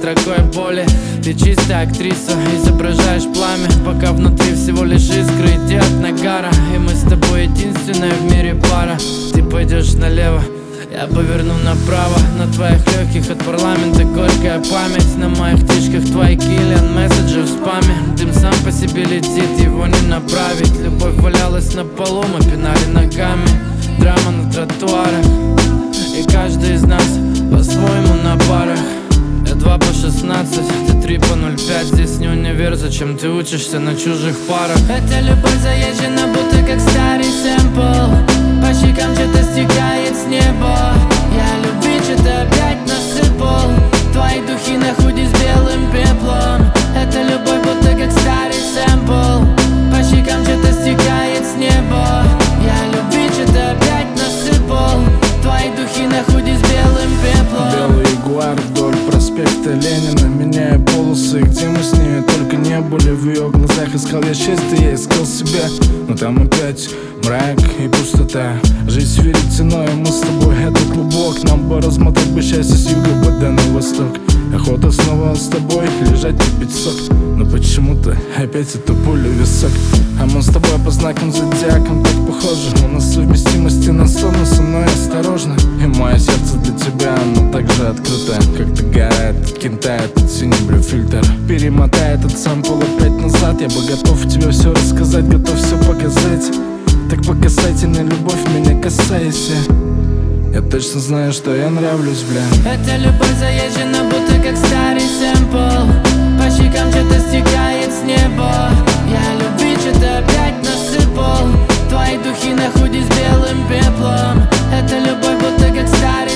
строкой боли. Ты чистая актриса, изображаешь пламя, пока внутри всего лишь искры и от нагара. И мы с тобой единственная в мире пара. Ты пойдешь налево, я поверну направо. На твоих легких от парламента горькая память. На моих птичках твои киллиан месседжи в спаме. Дым сам по себе летит, его не направить. Любовь валялась на полу, мы пинали ногами. Драма на тротуарах, и каждый из нас по-своему на парах. Я 2 по 16, ты 3 по 05. Здесь не универ, зачем ты учишься на чужих парах? Эта любовь заезжена, будто как старый сэмпл. По щекам что-то стекает с неба. Я любви что-то опять насыпал. Твои духи на худи с белым пеплом. Эта любовь будто как старый сэмпл. По щекам что-то стекает с неба. Я любви что-то опять насыпал. Твои духи на худи с белым пеплом. Белый ягуар вдоль проспекта Ленина, меняя полосы, где мы с ней только не были. В ее глазах искал я счастье, я искал себя, но там опять мрак и пустота. Жизнь веретеной, мы с тобой это клубок. Нам бы размотать бы счастье с юга по дальний восток. Охота снова с тобой лежать и пить сок. Но почему-то опять это пуля в висок. А мы с тобой по знакам зодиакам так похожи. У нас совместимости на 100, но со мной осторожно. И мое сердце для тебя, оно так же открытое. Как догорает от кента, этот синий блюфильтр. Перемотай этот сампл опять назад. Я бы готов тебе все рассказать, готов все показать. Так по касательной любовь меня касайся. Я точно знаю, что я нравлюсь, бля. Эта любовь заезжена, будто как старый сэмпл. По щекам что-то стекает с неба. Я любви что-то опять насыпал. Твои духи на худи с белым пеплом. Эта любовь будто как старый